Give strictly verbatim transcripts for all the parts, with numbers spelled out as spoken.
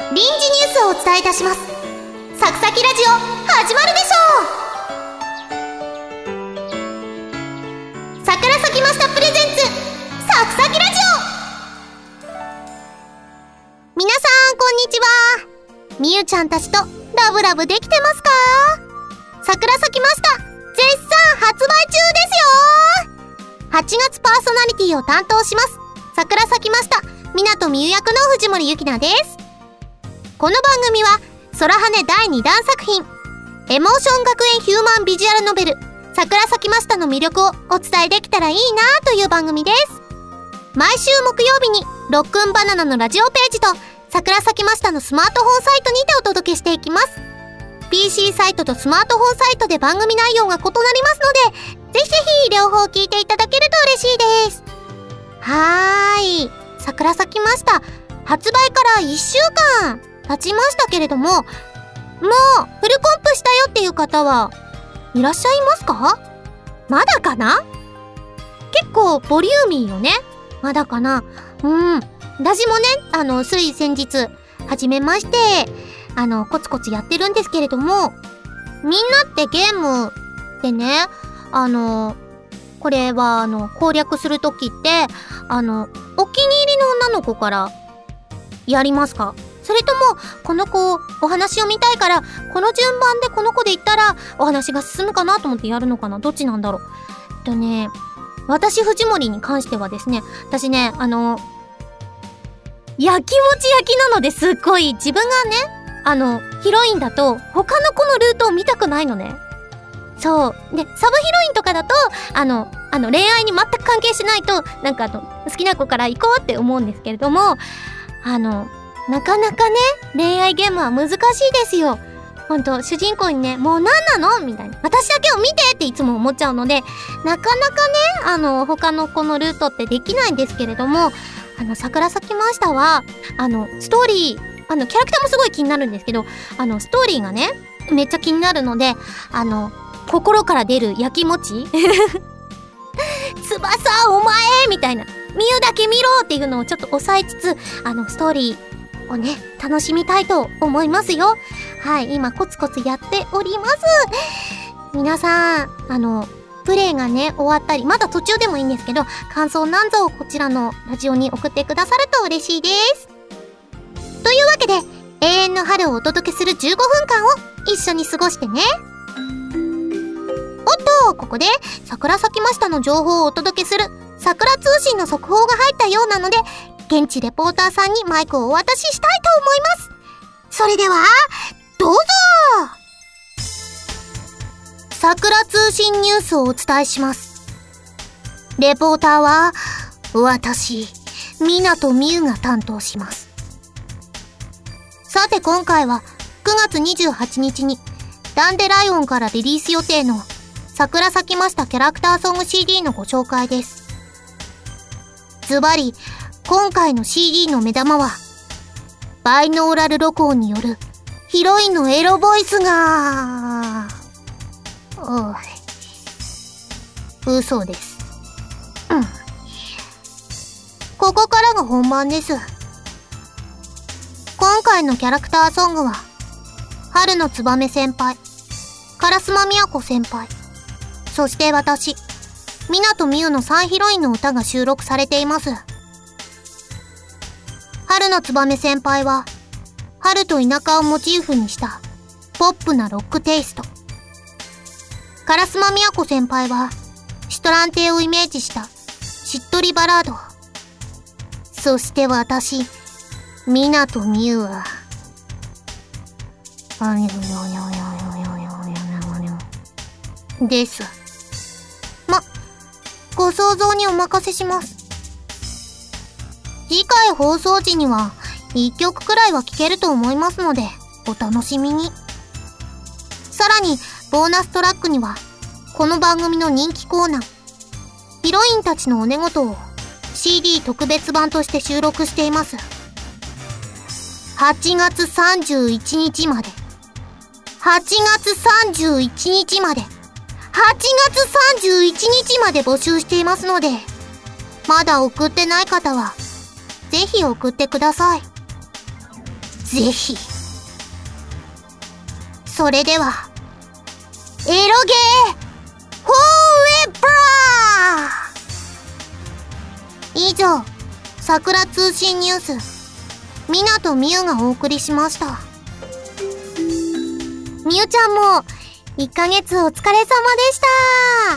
臨時ニュースをお伝えいたします。サクサキラジオ始まるでしょう。桜咲きましたプレゼンツサクサキラジオ。皆さんこんにちは。みゆちゃんたちとラブラブできてますか？桜咲きました絶賛発売中ですよ。はちがつパーソナリティを担当します桜咲きました湊みゆ役の藤森ゆきなです。この番組は空羽だいにだん作品エモーション学園ヒューマンビジュアルノベル桜咲きましたの魅力をお伝えできたらいいなという番組です。毎週木曜日にロックンバナナのラジオページと桜咲きましたのスマートフォンサイトにてお届けしていきます。 ピーシー サイトとスマートフォンサイトで番組内容が異なりますのでぜひぜひ両方聞いていただけると嬉しいです。はーい、桜咲きました発売からいっしゅうかん経ちましたけれども、もうフルコンプしたよっていう方はいらっしゃいますか？まだかな？結構ボリューミーよね。まだかな？うん。私もね、あの、つい先日始めまして、あの、コツコツやってるんですけれども、みんなってゲームでね、あの、これはあの、攻略するときって、あの、お気に入りの女の子からやりますか？それともこの子お話を見たいからこの順番でこの子で言ったらお話が進むかなと思ってやるのかな？どっちなんだろう。えっとね私藤森に関してはですね、私ねあの焼きもち焼きなのですっごい自分がねあのヒロインだと他の子のルートを見たくないのね。そうでサブヒロインとかだとあのあの恋愛に全く関係しないとなんかあの好きな子から行こうって思うんですけれども、あのなかなかね恋愛ゲームは難しいですよ。ほんと主人公にねもう何なのみたいな私だけを見てっていつも思っちゃうのでなかなかねあの他の子のルートってできないんですけれども、あの桜咲きましたはあのストーリーあのキャラクターもすごい気になるんですけど、あのストーリーがねめっちゃ気になるのであの心から出る焼きもち翼お前みたいなみゆだけ見ろっていうのをちょっと抑えつつあのストーリーをね楽しみたいと思いますよ。はい、今コツコツやっております。皆さんあのプレイがね終わったりまだ途中でもいいんですけど感想なんぞをこちらのラジオに送ってくださると嬉しいです。というわけで永遠の春をお届けするじゅうごふんかんを一緒に過ごしてね。おっとここで桜咲きましたの情報をお届けする桜通信の速報が入ったようなので現地レポーターさんにマイクをお渡ししたいと思います。それではどうぞ。桜通信ニュースをお伝えします。レポーターは私湊みゆが担当します。さて今回はくがつにじゅうはちにちにダンデライオンからリリース予定の桜咲きましたキャラクターソング シーディー のご紹介です。ズバリ今回の シーディー の目玉はバイノーラル録音によるヒロインのエロボイスがおい嘘です、うん、ここからが本番です。今回のキャラクターソングは春の燕先輩、烏丸美和子先輩、そして私湊みゆのさんヒロインの歌が収録されています。春の燕先輩は春と田舎をモチーフにしたポップなロックテイスト、烏丸美和子先輩はシュトラン亭をイメージしたしっとりバラード、そして私湊みゆはです。ま、ご想像にお任せします。次回放送時にはいっきょくくらいは聴けると思いますのでお楽しみに。さらにボーナストラックにはこの番組の人気コーナーヒロインたちのお寝言を シーディー 特別版として収録しています。はちがつさんじゅういちにちまではちがつさんじゅういちにちまではちがつさんじゅういちにちまで募集していますのでまだ送ってない方はぜひ送ってください。 ぜひ。それでは、エロゲーフォーエバー。以上、桜通信ニュース、みなとみゆがお送りしました。みゆちゃんもいっかげつお疲れ様でした。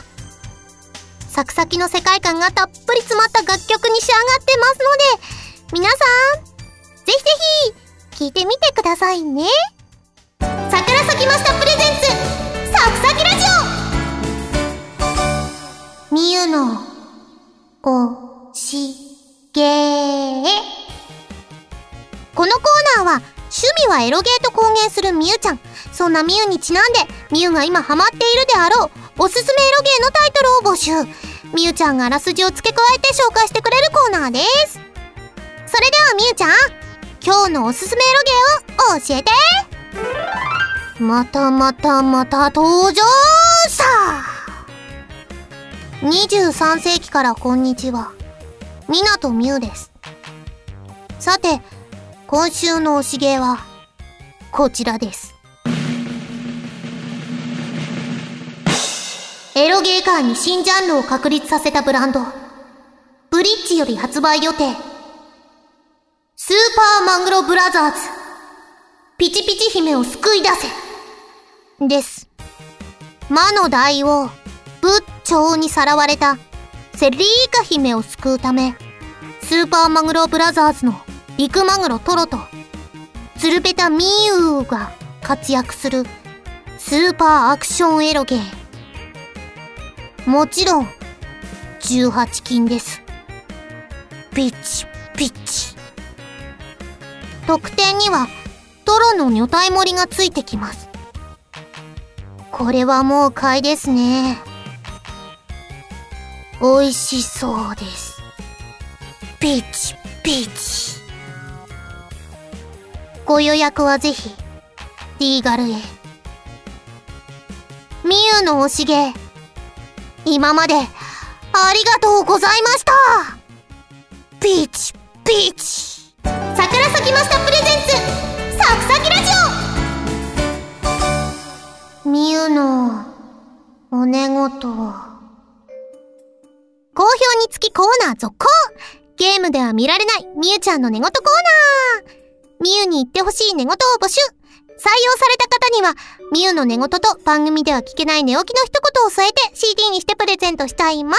サクサキの世界観がたっぷり詰まった楽曲に仕上がってますので、皆さんぜひぜひ聴いてみてくださいね。桜咲きましたプレゼンツサクサキラジオ。みゆのおしげー。このコーナーは趣味はエロゲーと公言するみゆちゃん、そんなみゆにちなんでみゆが今ハマっているであろうおすすめエロゲーのタイトルを募集。みゆちゃんがあらすじを付け加えて紹介してくれるコーナーです。それではみゆちゃん、今日のおすすめエロゲーを教えて。またまたまた登場した。にじゅうさんせいきからこんにちは、みなとみゆです。さて、今週の推しゲーはこちらです。エロゲー界に新ジャンルを確立させたブランド、ブリッジより発売予定、スーパーマングロブラザーズ、ピチピチ姫を救い出せです。魔の大王、仏頂にさらわれたセリーカ姫を救うため、スーパーマグロブラザーズの陸マグロトロとツルペタミユーが活躍するスーパーアクションエロゲー。もちろんじゅうはちきんです。ピッチピッチ。特典にはトロの女体盛りがついてきます。これはもう買いですね。美味しそうです。ピッチピッチ。ご予約はぜひリーガルへ。みゆの推しゲー、今までありがとうございました。ピーチピーチ。桜咲きましたプレゼンツサクサキラジオ。みゆのお寝言。好評につきコーナー続行。ゲームでは見られないみゆちゃんの寝言コーナー。みゆに言ってほしい寝言を募集。採用された方にはみゆの寝言と番組では聞けない寝起きの一言を添えて シーディー にしてプレゼントしちゃいます。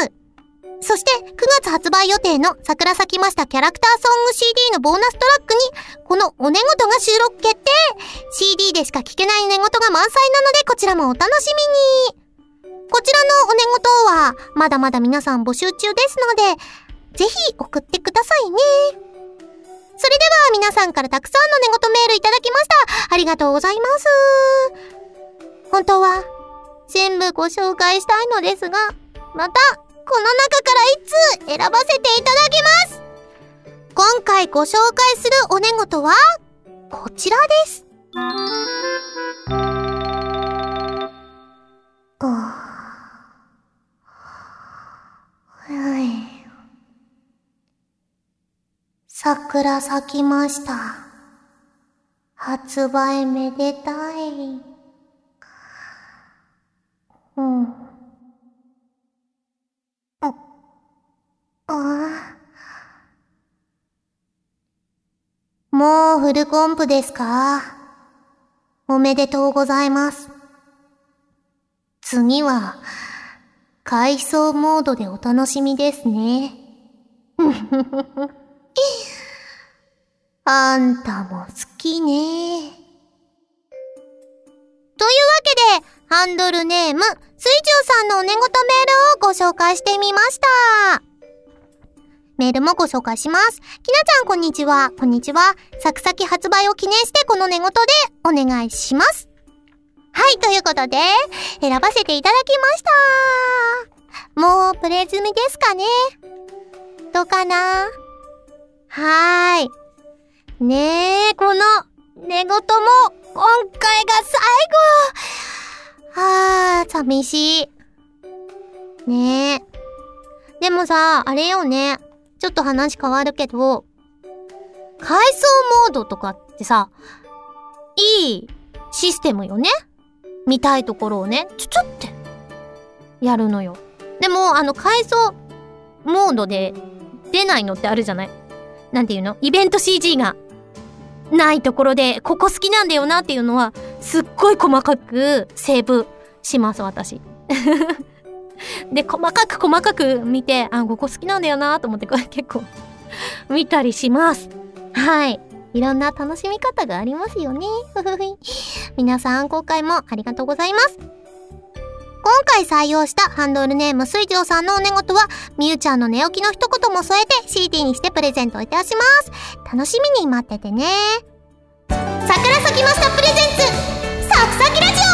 そしてくがつ発売予定の桜咲きましたキャラクターソング シーディー のボーナストラックにこのお寝言が収録決定。 シーディー でしか聞けない寝言が満載なので、こちらもお楽しみに。こちらのお寝言はまだまだ皆さん募集中ですので、ぜひ送ってくださいね。それでは皆さんからたくさんの寝言メールいただきました。ありがとうございます。本当は全部ご紹介したいのですが、またこの中からいつ選ばせていただきます。今回ご紹介するお寝言はこちらです。桜咲きました。発売めでたい。うん。あ、ああ。もうフルコンプですか？おめでとうございます。次は、回想モードでお楽しみですね。あんたも好きね。というわけで、ハンドルネーム、水中さんのお寝言メールをご紹介してみました。メールもご紹介します。きなちゃんこんにちは。こんにちは。サクサキ発売を記念してこの寝言でお願いします。はい、ということで、選ばせていただきました。もうプレ済みですかね？どうかな？はーい。ねえ、この寝言も今回が最後。はー、寂しい。ねえ。でもさ、あれよね。ちょっと話変わるけど、 階層モードとかってさ、いいシステムよね。見たいところをね、ちょちょってやるのよ。でも、あの、階層モードで出ないのってあるじゃない？なんていうの？イベント シージー がないところで、ここ好きなんだよなっていうのは、すっごい細かくセーブします、私。で、細かく細かく見て、あ、ここ好きなんだよなと思って、これ結構見たりします。はい。いろんな楽しみ方がありますよね。皆さん、今回もありがとうございます。今回採用したハンドルネーム水上さんのお寝言は、みゆちゃんの寝起きの一言も添えて シーディー にしてプレゼントいたします。楽しみに待っててね。桜咲きましたプレゼンツ、サクサキラジオ。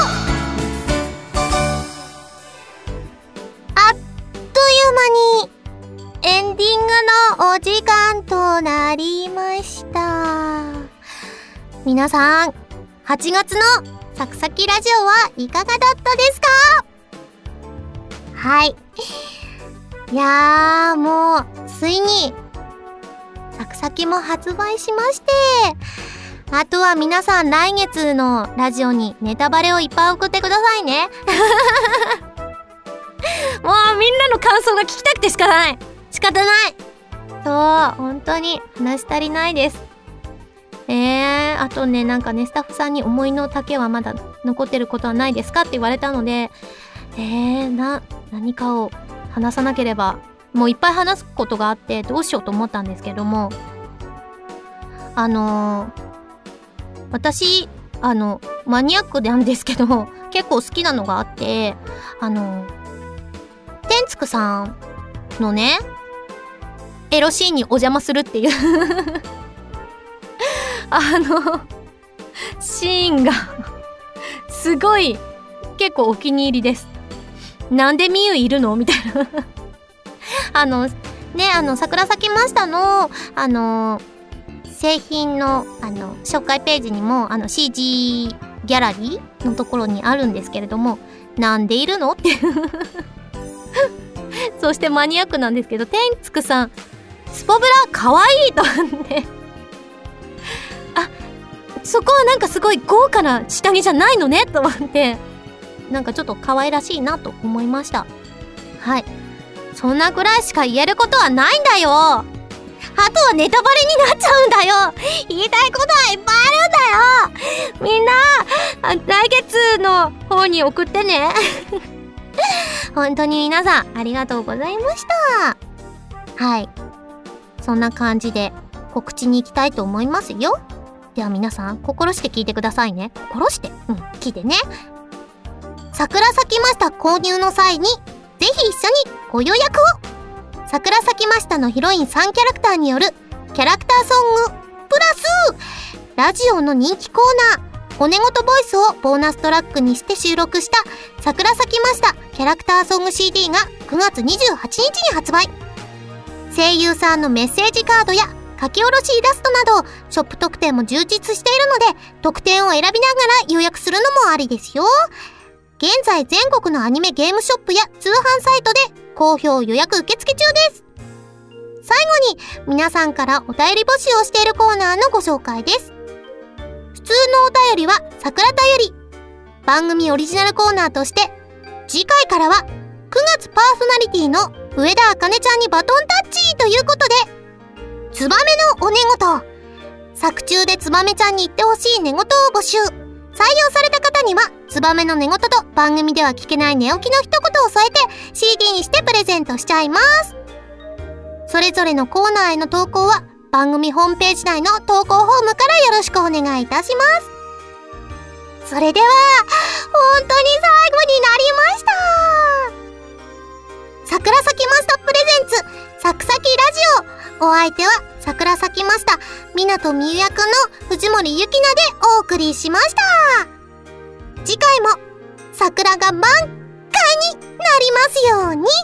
あっという間にエンディングのお時間となりました。皆さん、はちがつのサクサキラジオはいかがだったですか？はい。いやー、もう、ついに、サクサキも発売しまして、あとは皆さん来月のラジオにネタバレをいっぱい送ってくださいね。もうみんなの感想が聞きたくてしかない。仕方ない。そう、本当に話し足りないです。えー、あとね、なんかね、スタッフさんに思いの丈はまだ残ってることはないですかって言われたので、えー、な、何かを話さなければ、もういっぱい話すことがあってどうしようと思ったんですけども、あのー、私、あの、マニアックなんですけど、結構好きなのがあって、あの、天竺さんのね、エロシーンにお邪魔するっていうあの、シーンが、すごい、結構お気に入りです。なんでみゆいるのみたいな。あの、ね、あの、桜咲きましたの、あの、製品の、あの、紹介ページにも、あの、シージー ギャラリーのところにあるんですけれども、なんでいるのって。そしてマニアックなんですけど、天竺さん、スポブラかわいいと思って。あ、そこはなんかすごい豪華な下着じゃないのねと思って、なんかちょっと可愛らしいなと思いました。はい。そんなぐらいしか言えることはないんだよ。あとはネタバレになっちゃうんだよ。言いたいことはいっぱいあるんだよ。みんな、来月の方に送ってね。本当に皆さん、ありがとうございました。はい。そんな感じで告知に行きたいと思いますよ。では皆さん、心して聞いてくださいね。心して。うん、聞いてね。桜咲きました購入の際に、ぜひ一緒にご予約を。桜咲きましたのヒロインさんキャラクターによるキャラクターソング、プラス、ラジオの人気コーナー、お寝言ボイスをボーナストラックにして収録した桜咲きましたキャラクターソング シーディー がくがつにじゅうはちにちに発売。声優さんのメッセージカードや書き下ろしイラストなどショップ特典も充実しているので、特典を選びながら予約するのもありですよ。現在全国のアニメゲームショップや通販サイトで好評予約受付中です。最後に皆さんからお便り募集をしているコーナーのご紹介です。普通のお便りは桜田より、番組オリジナルコーナーとして次回からはくがつパーソナリティの上田茜ちゃんにバトンタッチということで、ツバメのお寝言、作中でツバメちゃんに言ってほしい寝言を募集。採用された方にはツバメの寝言と番組では聞けない寝起きの一言を添えて シーディー にしてプレゼントしちゃいます。それぞれのコーナーへの投稿は番組ホームページ内の投稿フォームからよろしくお願いいたします。それでは本当に最後になりました。桜咲きましたプレゼンツサクサキラジオ、お相手は桜咲きました湊みゆ役の藤森ゆきなでお送りしました。次回も桜が満開になりますように。